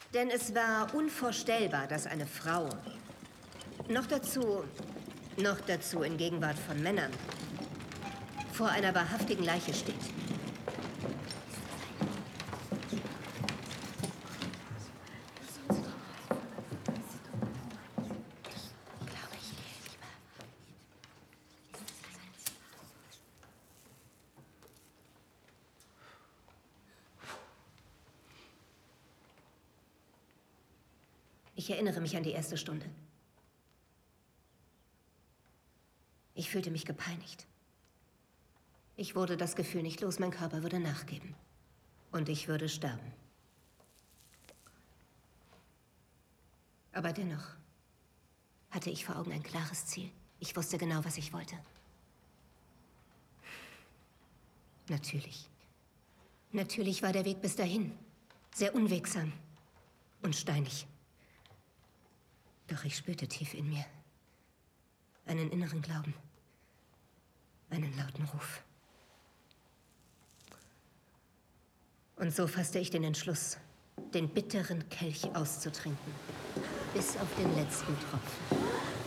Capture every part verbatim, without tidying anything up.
Denn es war unvorstellbar, dass eine Frau, noch dazu, noch dazu in Gegenwart von Männern, vor einer wahrhaftigen Leiche steht. Ich erinnere mich an die erste Stunde. Ich fühlte mich gepeinigt. Ich wurde das Gefühl nicht los, mein Körper würde nachgeben. Und ich würde sterben. Aber dennoch hatte ich vor Augen ein klares Ziel. Ich wusste genau, was ich wollte. Natürlich. Natürlich war der Weg bis dahin sehr unwegsam und steinig. Doch ich spürte tief in mir einen inneren Glauben, einen lauten Ruf. Und so fasste ich den Entschluss, den bitteren Kelch auszutrinken, bis auf den letzten Tropfen.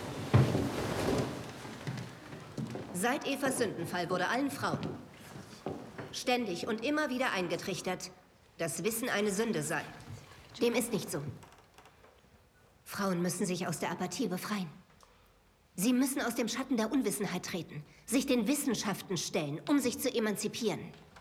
Seit Evas Sündenfall wurde allen Frauen ständig und immer wieder eingetrichtert, dass Wissen eine Sünde sei. Dem ist nicht so. Frauen müssen sich aus der Apathie befreien. Sie müssen aus dem Schatten der Unwissenheit treten, sich den Wissenschaften stellen, um sich zu emanzipieren.